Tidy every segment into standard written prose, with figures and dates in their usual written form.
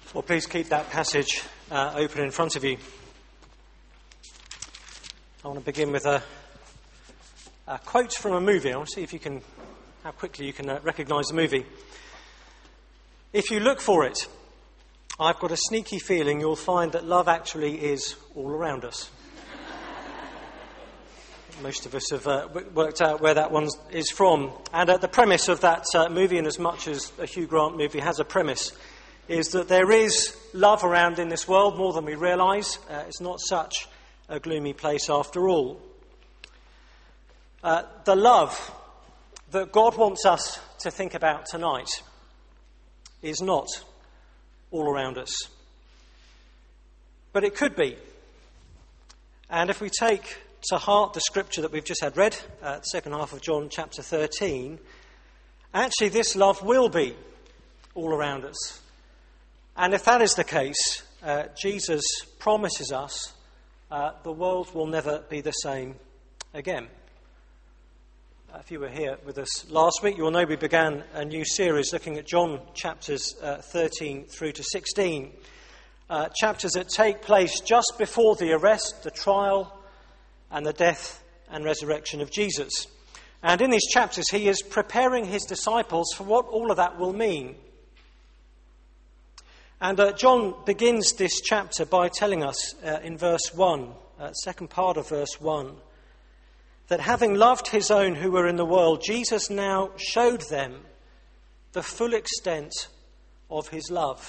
Well, please keep that passage open in front of you. I want to begin with a quote from a movie. I want to see if you can, how quickly you can recognise the movie. If you look for it, I've got a sneaky feeling you'll find that love actually is all around us. Most of us have worked out where that one is from. And the premise of that movie, in as much as a Hugh Grant movie has a premise, is that there is love around in this world more than we realise. It's not such a gloomy place after all. The love that God wants us to think about tonight is not all around us. But it could be. And if we take to heart the scripture that we've just had read, the second half of John chapter 13, actually this love will be all around us. And if that is the case, Jesus promises us the world will never be the same again. If you were here with us last week, you'll know we began a new series looking at John chapters 13 through to 16. Chapters that take place just before the arrest, the trial, and the death and resurrection of Jesus. And in these chapters, he is preparing his disciples for what all of that will mean. And John begins this chapter by telling us in verse 1, second part of verse 1, that having loved his own who were in the world, Jesus now showed them the full extent of his love.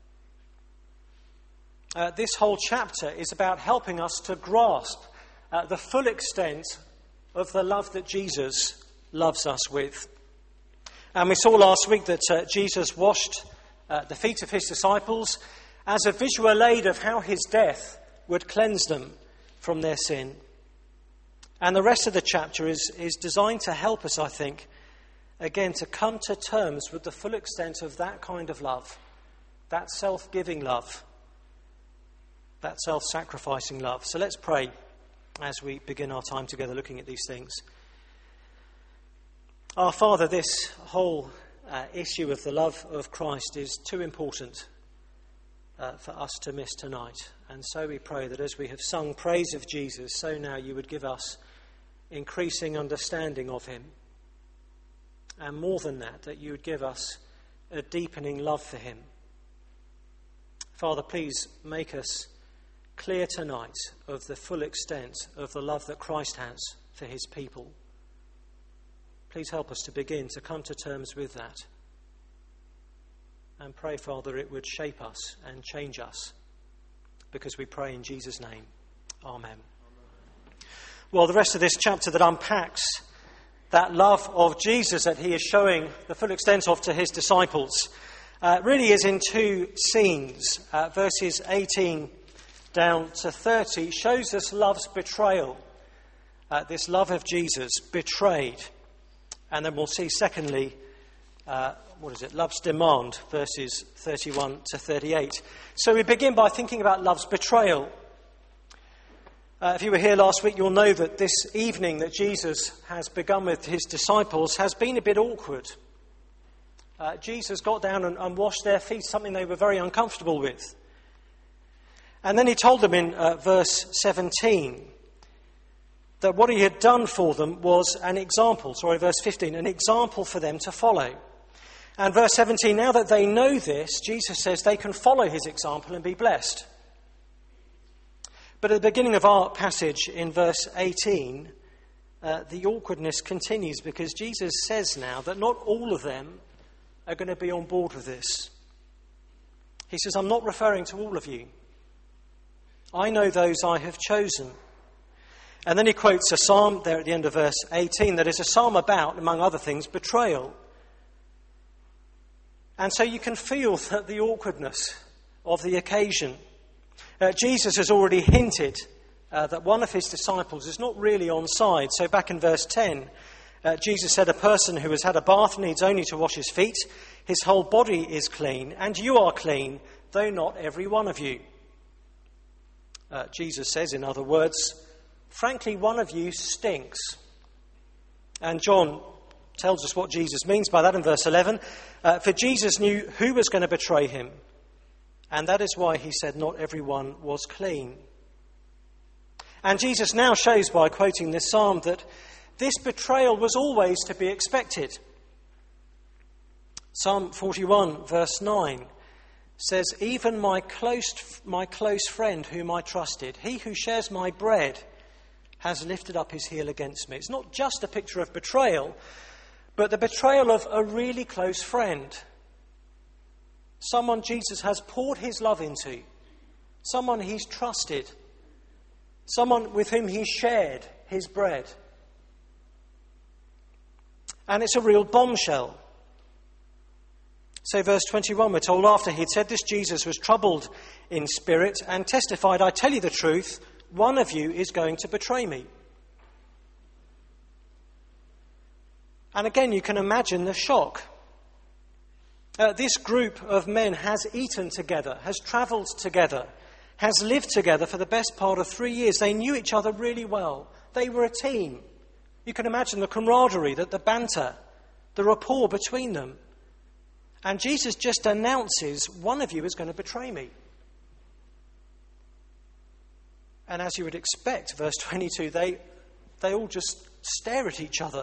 This whole chapter is about helping us to grasp the full extent of the love that Jesus loves us with. And we saw last week that Jesus washed the feet of his disciples as a visual aid of how his death would cleanse them from their sin. And the rest of the chapter is designed to help us, I think, again, to come to terms with the full extent of that kind of love, that self-giving love, that self-sacrificing love. So let's pray as we begin our time together looking at these things. Our Father, this whole issue of the love of Christ is too important for us to miss tonight. And so we pray that as we have sung praise of Jesus, so now you would give us increasing understanding of him. And more than that, that you would give us a deepening love for him. Father, please make us clear tonight of the full extent of the love that Christ has for his people. Please help us to begin to come to terms with that. And pray, Father, it would shape us and change us, because we pray in Jesus' name. Amen. Well, the rest of this chapter that unpacks that love of Jesus that he is showing the full extent of to his disciples really is in two scenes. Verses 18 down to 30 shows us love's betrayal. This love of Jesus betrayed. And then we'll see, secondly, love's demand, verses 31 to 38. So we begin by thinking about love's betrayal. If you were here last week, you'll know that this evening that Jesus has begun with his disciples has been a bit awkward. Jesus got down and washed their feet, something they were very uncomfortable with. And then he told them in verse 17 that what he had done for them was verse 15, an example for them to follow. And verse 17, now that they know this, Jesus says they can follow his example and be blessed. But at the beginning of our passage in verse 18, the awkwardness continues, because Jesus says now that not all of them are going to be on board with this. He says, I'm not referring to all of you. I know those I have chosen. And then he quotes a psalm there at the end of verse 18 that is a psalm about, among other things, betrayal. And so you can feel the awkwardness of the occasion. Jesus has already hinted that one of his disciples is not really on side. So back in verse 10, Jesus said, a person who has had a bath needs only to wash his feet. His whole body is clean, and you are clean, though not every one of you. Jesus says, in other words, frankly, one of you stinks. And John tells us what Jesus means by that in verse 11. For Jesus knew who was going to betray him. And that is why he said not everyone was clean. And Jesus now shows by quoting this psalm that this betrayal was always to be expected. Psalm 41 verse 9 says, even my close friend whom I trusted, he who shares my bread, has lifted up his heel against me. It's not just a picture of betrayal, but the betrayal of a really close friend. Someone Jesus has poured his love into. Someone he's trusted. Someone with whom he shared his bread. And it's a real bombshell. So verse 21, we're told, after he'd said this, Jesus was troubled in spirit and testified, I tell you the truth, one of you is going to betray me. And again, you can imagine the shock. This group of men has eaten together, has travelled together, has lived together for the best part of 3 years. They knew each other really well. They were a team. You can imagine the camaraderie, the banter, the rapport between them. And Jesus just announces, one of you is going to betray me. And as you would expect, verse 22, they all just stare at each other.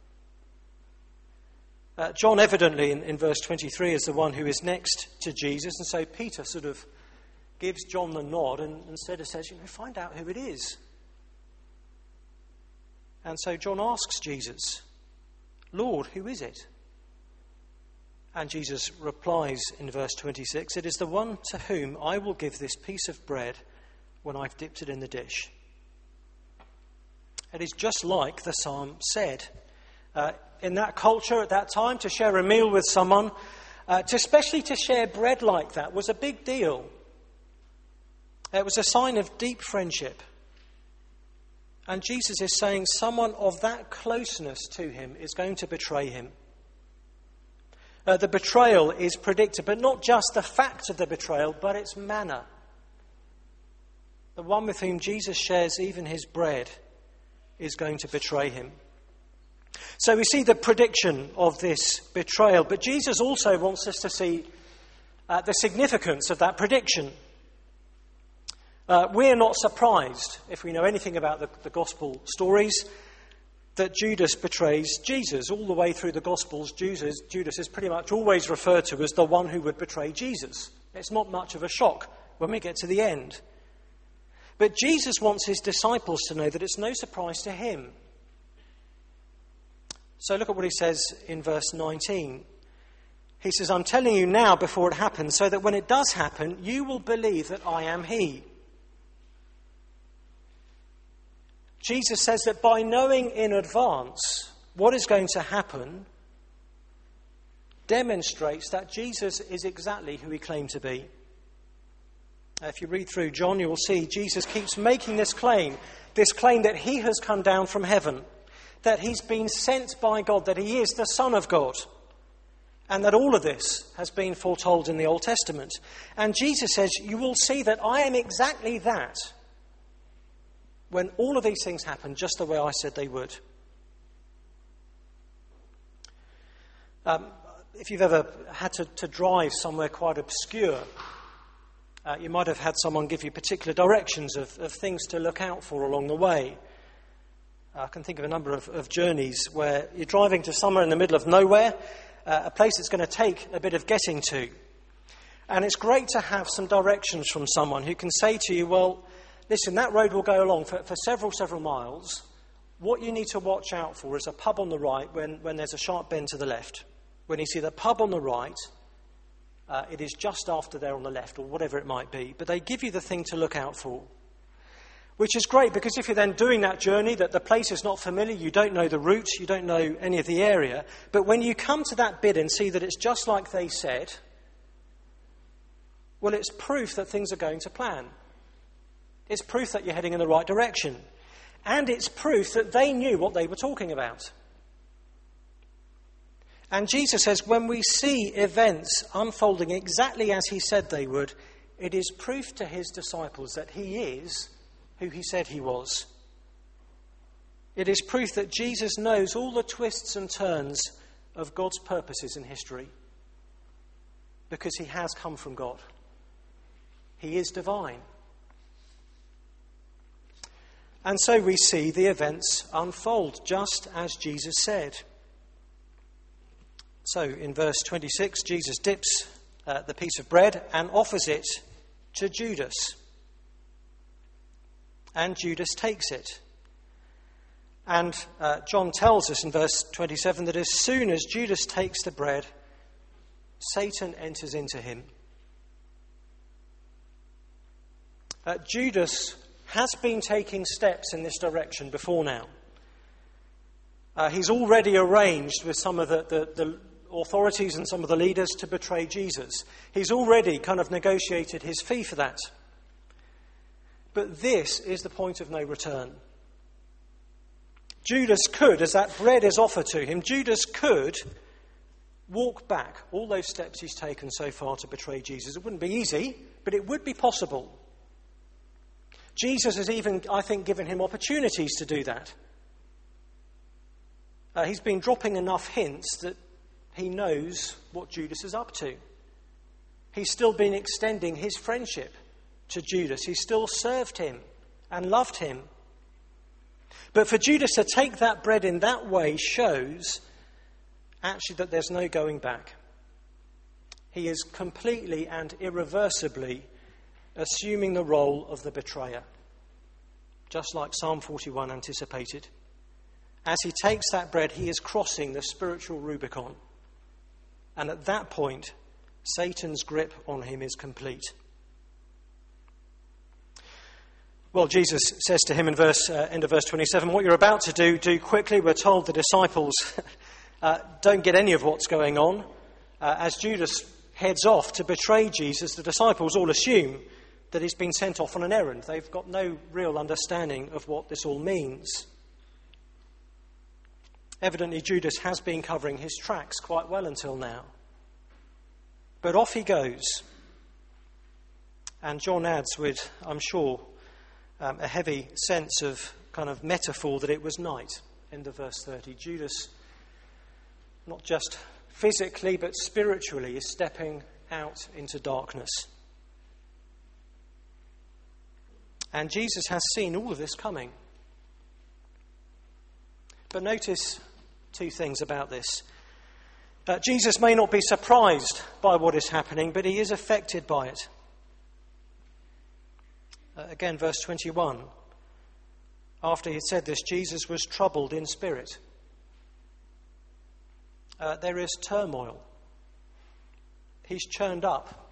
John evidently in verse 23 is the one who is next to Jesus. And so Peter sort of gives John the nod and instead of says, find out who it is. And so John asks Jesus, Lord, who is it? And Jesus replies in verse 26, it is the one to whom I will give this piece of bread when I've dipped it in the dish. It is just like the psalm said. In that culture at that time, to share a meal with someone, especially to share bread like that, was a big deal. It was a sign of deep friendship. And Jesus is saying someone of that closeness to him is going to betray him. The betrayal is predicted, but not just the fact of the betrayal, but its manner. The one with whom Jesus shares even his bread is going to betray him. So we see the prediction of this betrayal, but Jesus also wants us to see the significance of that prediction. We're not surprised, if we know anything about the gospel stories, that Judas betrays Jesus. All the way through the Gospels, Judas is pretty much always referred to as the one who would betray Jesus. It's not much of a shock when we get to the end. But Jesus wants his disciples to know that it's no surprise to him. So look at what he says in verse 19. He says, I'm telling you now before it happens, so that when it does happen, you will believe that I am he. Jesus says that by knowing in advance what is going to happen, demonstrates that Jesus is exactly who he claimed to be. If you read through John, you will see Jesus keeps making this claim that he has come down from heaven, that he's been sent by God, that he is the Son of God, and that all of this has been foretold in the Old Testament. And Jesus says, you will see that I am exactly that when all of these things happen just the way I said they would. If you've ever had to drive somewhere quite obscure, you might have had someone give you particular directions of things to look out for along the way. I can think of a number of journeys where you're driving to somewhere in the middle of nowhere, a place that's going to take a bit of getting to. And it's great to have some directions from someone who can say to you, well, listen, that road will go along for several miles. What you need to watch out for is a pub on the right when there's a sharp bend to the left. When you see the pub on the right, it is just after there on the left, or whatever it might be. But they give you the thing to look out for. Which is great, because if you're then doing that journey, that the place is not familiar, you don't know the route, you don't know any of the area. But when you come to that bit and see that it's just like they said, well, it's proof that things are going to plan. It's proof that you're heading in the right direction. And it's proof that they knew what they were talking about. And Jesus says, when we see events unfolding exactly as he said they would, it is proof to his disciples that he is who he said he was. It is proof that Jesus knows all the twists and turns of God's purposes in history, because he has come from God. He is divine. And so we see the events unfold just as Jesus said. So in verse 26, Jesus dips the piece of bread and offers it to Judas. And Judas takes it. And John tells us in verse 27 that as soon as Judas takes the bread, Satan enters into him. Judas has been taking steps in this direction before now. He's already arranged with some of the authorities and some of the leaders to betray Jesus. He's already kind of negotiated his fee for that. But this is the point of no return. Judas could, as that bread is offered to him, Judas could walk back all those steps he's taken so far to betray Jesus. It wouldn't be easy, but it would be possible. Jesus has even, I think, given him opportunities to do that. He's been dropping enough hints that he knows what Judas is up to. He's still been extending his friendship to Judas. He still served him and loved him. But for Judas to take that bread in that way shows actually that there's no going back. He is completely and irreversibly assuming the role of the betrayer, just like Psalm 41 anticipated. As he takes that bread, he is crossing the spiritual Rubicon. And at that point, Satan's grip on him is complete. Well, Jesus says to him in end of verse 27, what you're about to do quickly. We're told the disciples don't get any of what's going on. As Judas heads off to betray Jesus, the disciples all assume that he's been sent off on an errand. They've got no real understanding of what this all means. Evidently, Judas has been covering his tracks quite well until now. But off he goes. And John adds with, I'm sure, a heavy sense of kind of metaphor that it was night. End of verse 30. Judas, not just physically but spiritually, is stepping out into darkness. And Jesus has seen all of this coming. But notice two things about this. Jesus may not be surprised by what is happening, but he is affected by it. Again, verse 21. After he had said this, Jesus was troubled in spirit. There is turmoil. He's churned up.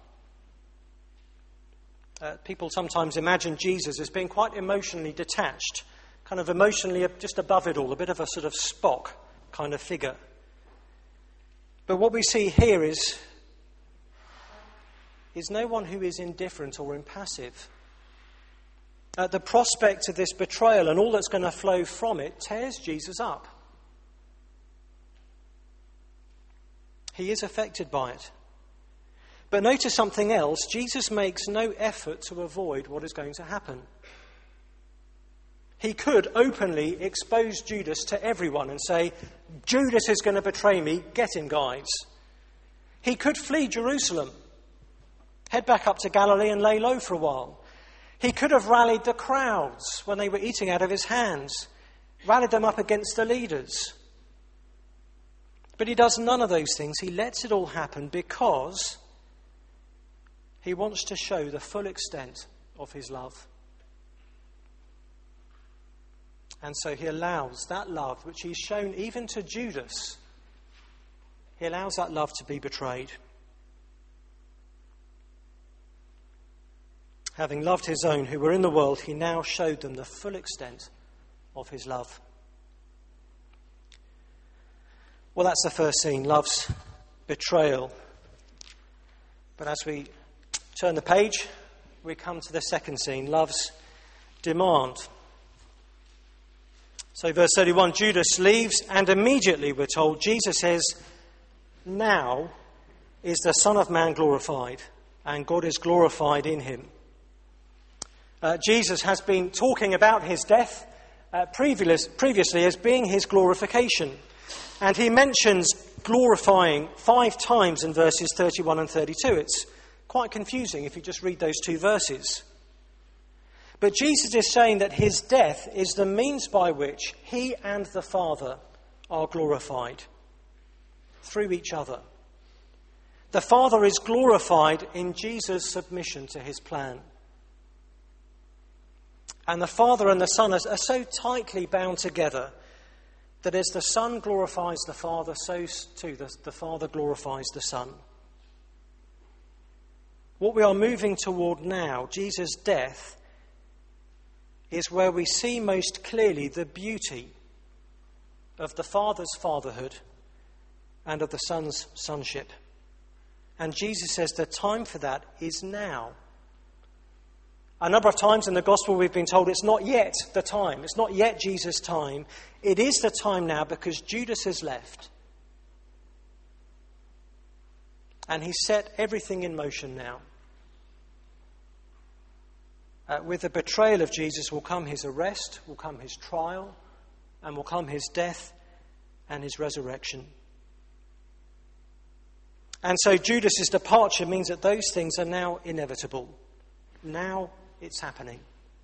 People sometimes imagine Jesus as being quite emotionally detached, kind of emotionally just above it all, a bit of a sort of Spock kind of figure. But what we see here is no one who is indifferent or impassive. The prospect of this betrayal and all that's going to flow from it tears Jesus up. He is affected by it. But notice something else. Jesus makes no effort to avoid what is going to happen. He could openly expose Judas to everyone and say, Judas is going to betray me, get him, guys. He could flee Jerusalem, head back up to Galilee and lay low for a while. He could have rallied the crowds when they were eating out of his hands, rallied them up against the leaders. But he does none of those things. He lets it all happen because he wants to show the full extent of his love. And so he allows that love, which he's shown even to Judas, he allows that love to be betrayed. Having loved his own who were in the world, he now showed them the full extent of his love. Well, that's the first scene, love's betrayal. But as we turn the page, we come to the second scene, love's demand. So verse 31, Judas leaves, and immediately, we're told, Jesus says, now is the Son of Man glorified, and God is glorified in him. Jesus has been talking about his death previously as being his glorification. And he mentions glorifying 5 times in verses 31 and 32. It's quite confusing if you just read those two verses. But Jesus is saying that his death is the means by which he and the Father are glorified through each other. The Father is glorified in Jesus' submission to his plan. And the Father and the Son are so tightly bound together that as the Son glorifies the Father, so too the Father glorifies the Son. What we are moving toward now, Jesus' death, is where we see most clearly the beauty of the Father's fatherhood and of the Son's sonship. And Jesus says the time for that is now. A number of times in the Gospel we've been told it's not yet the time. It's not yet Jesus' time. It is the time now because Judas has left. And he's set everything in motion now. With the betrayal of Jesus will come his arrest, will come his trial, and will come his death and his resurrection. And so Judas' departure means that those things are now inevitable. Now it's happening.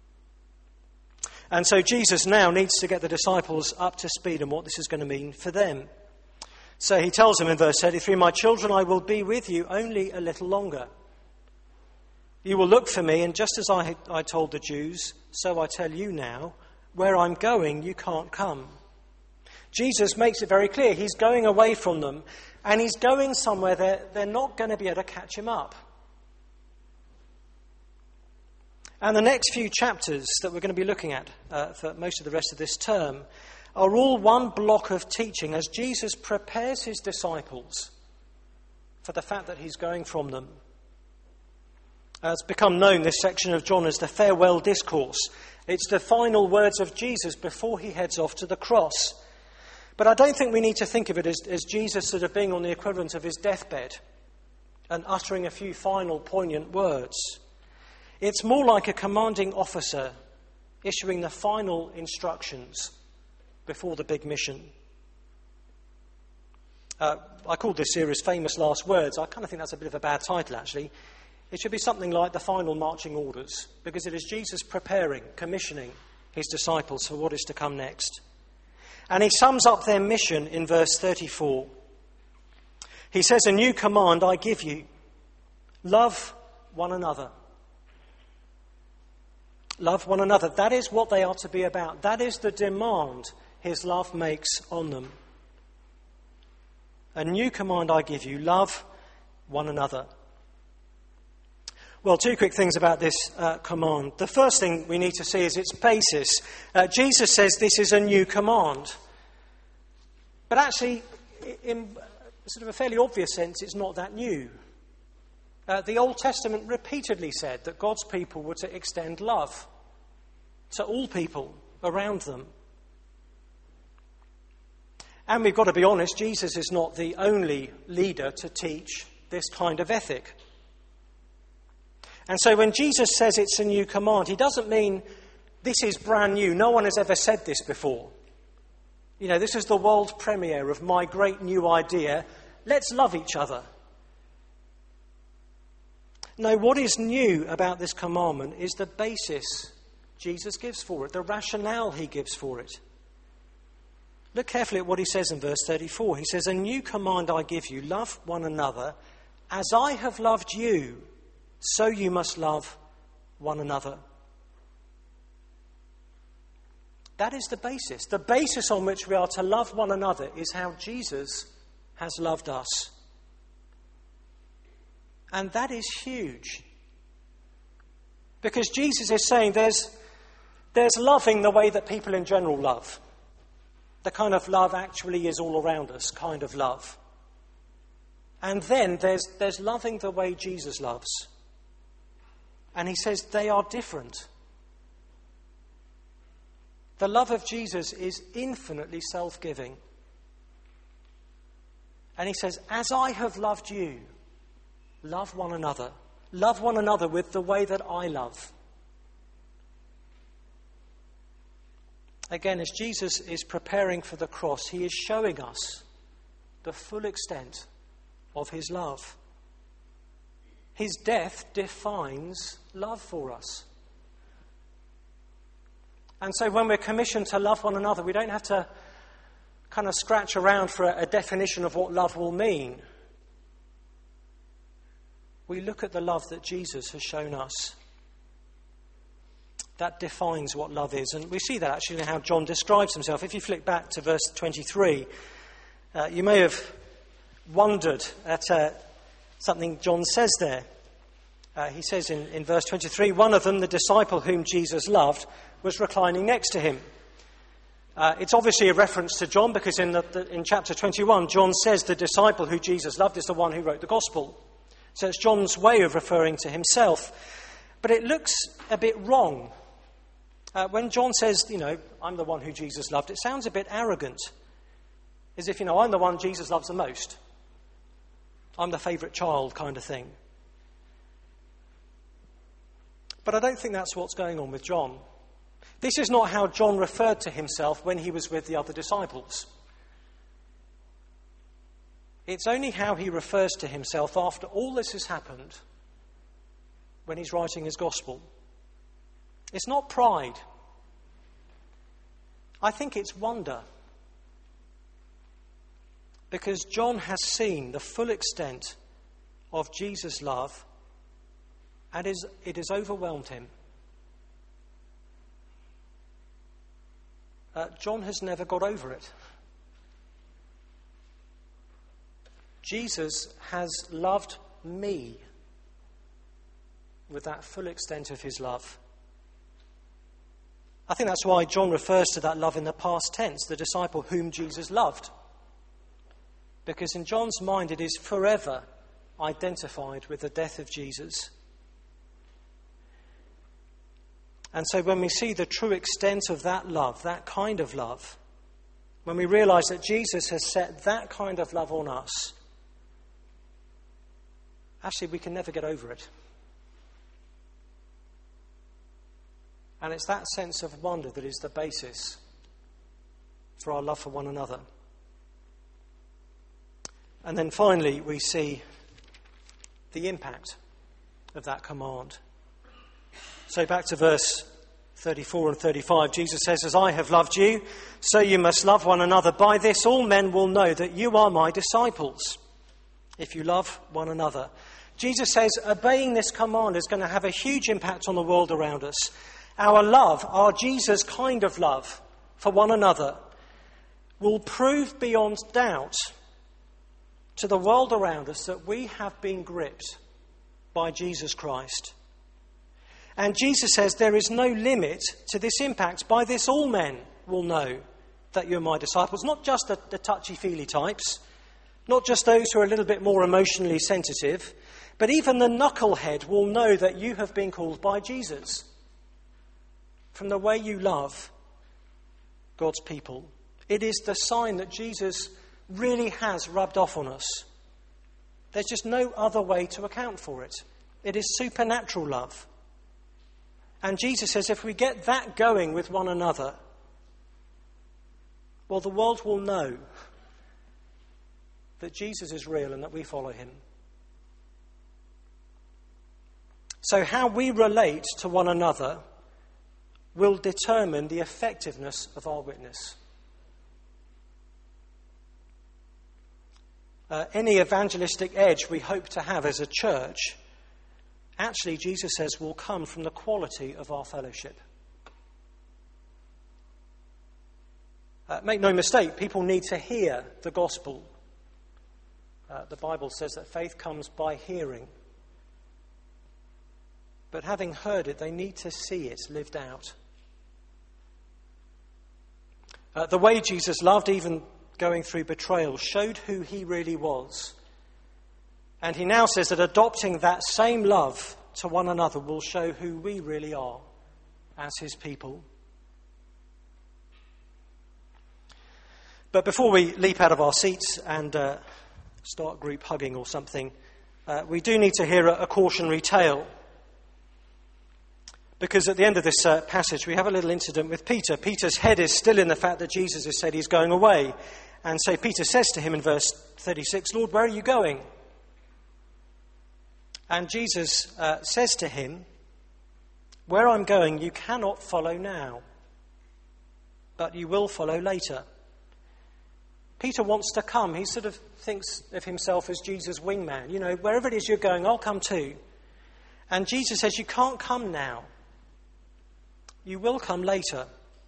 And so Jesus now needs to get the disciples up to speed on what this is going to mean for them. So he tells them in verse 33, "My children, I will be with you only a little longer. You will look for me, and just as I told the Jews, so I tell you now, where I'm going, you can't come." Jesus makes it very clear. He's going away from them, and he's going somewhere they're not going to be able to catch him up. And the next few chapters that we're going to be looking at for most of the rest of this term are all one block of teaching as Jesus prepares his disciples for the fact that he's going from them. It's become known, this section of John, as the farewell discourse. It's the final words of Jesus before he heads off to the cross. But I don't think we need to think of it as Jesus sort of being on the equivalent of his deathbed and uttering a few final poignant words. It's more like a commanding officer issuing the final instructions before the big mission. I called this series Famous Last Words. I kind of think that's a bit of a bad title, actually. It should be something like the final marching orders, because it is Jesus preparing, commissioning his disciples for what is to come next. And he sums up their mission in verse 34. He says, "A new command I give you, love one another." Love one another. That is what they are to be about. That is the demand his love makes on them. A new command I give you, love one another. Well, two quick things about this command. The first thing we need to see is its basis. Jesus says this is a new command. But actually, in sort of a fairly obvious sense, it's not that new. The Old Testament repeatedly said that God's people were to extend love to all people around them. And we've got to be honest, Jesus is not the only leader to teach this kind of ethic. And so when Jesus says it's a new command, he doesn't mean this is brand new. No one has ever said this before. You know, this is the world premiere of my great new idea. Let's love each other. No, what is new about this commandment is the basis Jesus gives for it, the rationale he gives for it. Look carefully at what he says in verse 34. He says, "A new command I give you, love one another. As I have loved you, so you must love one another." That is the basis. The basis on which we are to love one another is how Jesus has loved us. And that is huge. Because Jesus is saying there's loving the way that people in general love. The kind of love actually is all around us, kind of love. And then there's loving the way Jesus loves. And he says they are different. The love of Jesus is infinitely self-giving. And he says, as I have loved you, love one another. Love one another with the way that I love. Again, as Jesus is preparing for the cross, he is showing us the full extent of his love. his death defines love for us. And so when we're commissioned to love one another, we don't have to kind of scratch around for a definition of what love will mean. We look at the love that Jesus has shown us. That defines what love is. And we see that actually in how John describes himself. If you flick back to verse 23, you may have wondered at something John says there. He says in verse 23, one of them, the disciple whom Jesus loved, was reclining next to him. It's obviously a reference to John because in chapter 21, John says the disciple who Jesus loved is the one who wrote the gospel. So it's John's way of referring to himself. But it looks a bit wrong. When John says, I'm the one who Jesus loved, it sounds a bit arrogant. As if, I'm the one Jesus loves the most. I'm the favourite child kind of thing. But I don't think that's what's going on with John. This is not how John referred to himself when he was with the other disciples. It's only how he refers to himself after all this has happened when he's writing his gospel. It's not pride. I think it's wonder. Because John has seen the full extent of Jesus' love and it has overwhelmed him. John has never got over it. Jesus has loved me with that full extent of his love. I think that's why John refers to that love in the past tense, the disciple whom Jesus loved. Because in John's mind it is forever identified with the death of Jesus. And so when we see the true extent of that love, that kind of love, when we realise that Jesus has set that kind of love on us, actually we can never get over it. And it's that sense of wonder that is the basis for our love for one another. And then finally we see the impact of that command. So back to verse 34 and 35, Jesus says, as I have loved you, so you must love one another. By this all men will know that you are my disciples, if you love one another. Jesus says obeying this command is going to have a huge impact on the world around us. Our love, our Jesus kind of love for one another, will prove beyond doubt to the world around us that we have been gripped by Jesus Christ. And Jesus says there is no limit to this impact. By this all men will know that you're my disciples. Not just the touchy-feely types, not just those who are a little bit more emotionally sensitive, but even the knucklehead will know that you have been called by Jesus. From the way you love God's people. It is the sign that Jesus really has rubbed off on us. There's just no other way to account for it. It is supernatural love. And Jesus says if we get that going with one another, well, the world will know that Jesus is real and that we follow him. So how we relate to one another will determine the effectiveness of our witness. Any evangelistic edge we hope to have as a church, actually, Jesus says, will come from the quality of our fellowship. Make no mistake, people need to hear the gospel. The Bible says that faith comes by hearing. But having heard it, they need to see it lived out. The way Jesus loved, even going through betrayal, showed who he really was. And he now says that adopting that same love to one another will show who we really are as his people. But before we leap out of our seats and start group hugging or something, we do need to hear a cautionary tale. Because at the end of this passage, we have a little incident with Peter. Peter's head is still in the fact that Jesus has said he's going away. And so Peter says to him in verse 36, Lord, where are you going? And Jesus says to him, "Where I'm going, you cannot follow now, but you will follow later." Peter wants to come. He sort of thinks of himself as Jesus' wingman. You know, wherever it is you're going, I'll come too. And Jesus says, you can't come now. You will come later.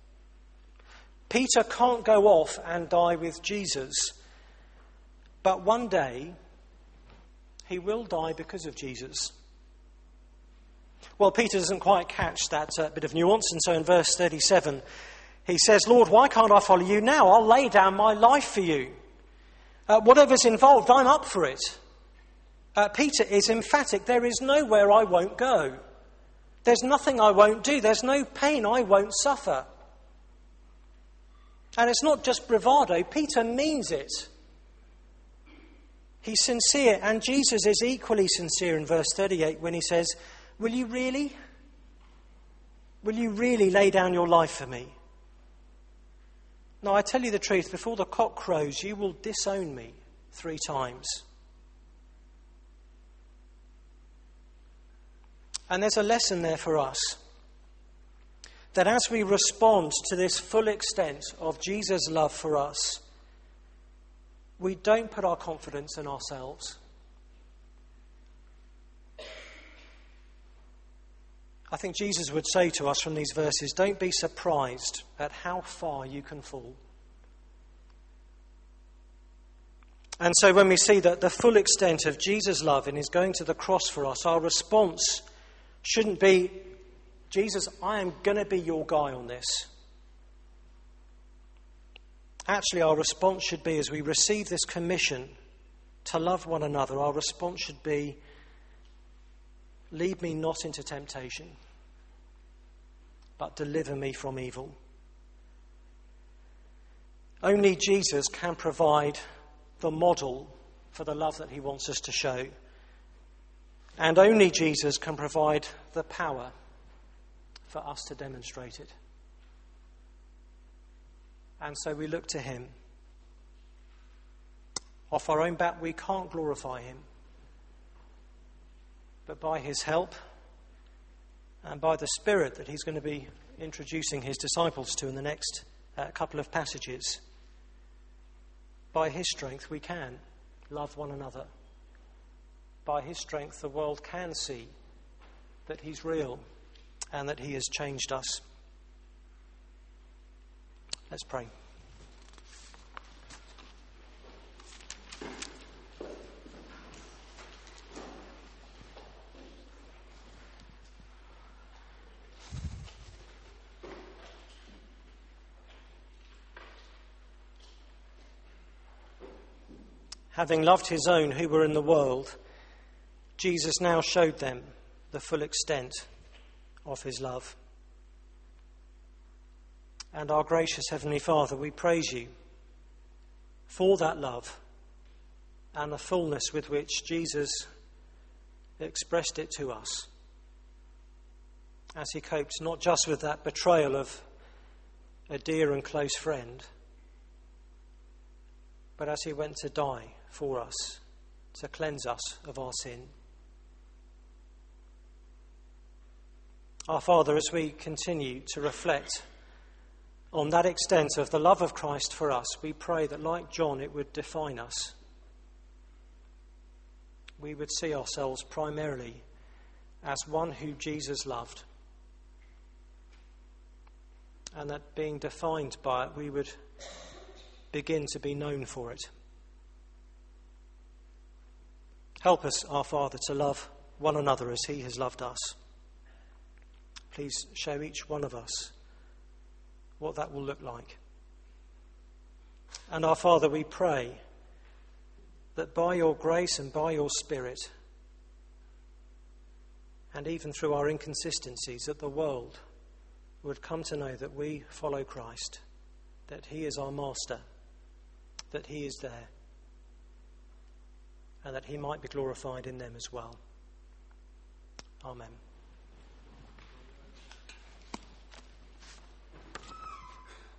Peter can't go off and die with Jesus, but one day he will die because of Jesus. Well, Peter doesn't quite catch that bit of nuance, and so in verse 37, he says, "Lord, why can't I follow you now? I'll lay down my life for you. Whatever's involved, I'm up for it." Peter is emphatic. There is nowhere I won't go. There's nothing I won't do. There's no pain I won't suffer. And it's not just bravado. Peter means it. He's sincere, and Jesus is equally sincere in verse 38 when he says, "Will you really? Will you really lay down your life for me? No, I tell you the truth, before the cock crows, you will disown me 3 times. And there's a lesson there for us, that as we respond to this full extent of Jesus' love for us, we don't put our confidence in ourselves. I think Jesus would say to us from these verses, don't be surprised at how far you can fall. And so when we see that the full extent of Jesus' love in his going to the cross for us, our response shouldn't be, Jesus, I am going to be your guy on this. Actually, our response should be, as we receive this commission to love one another, our response should be, lead me not into temptation, but deliver me from evil. Only Jesus can provide the model for the love that he wants us to show. And only Jesus can provide the power for us to demonstrate it. And so we look to him. Off our own bat, we can't glorify him. But by his help and by the Spirit that he's going to be introducing his disciples to in the next couple of passages, by his strength we can love one another. By his strength the world can see that he's real and that he has changed us. Let's pray. Having loved his own who were in the world, Jesus now showed them the full extent of his love. And our gracious Heavenly Father, we praise you for that love and the fullness with which Jesus expressed it to us, as he coped not just with that betrayal of a dear and close friend, but as he went to die for us, to cleanse us of our sin. Our Father, as we continue to reflect on that extent of the love of Christ for us, we pray that, like John, it would define us. We would see ourselves primarily as one who Jesus loved, and that being defined by it, we would begin to be known for it. Help us, our Father, to love one another as he has loved us. Please show each one of us what that will look like. And our Father, we pray that by your grace and by your Spirit, and even through our inconsistencies, that the world would come to know that we follow Christ, that he is our master, that he is there, and that he might be glorified in them as well. Amen.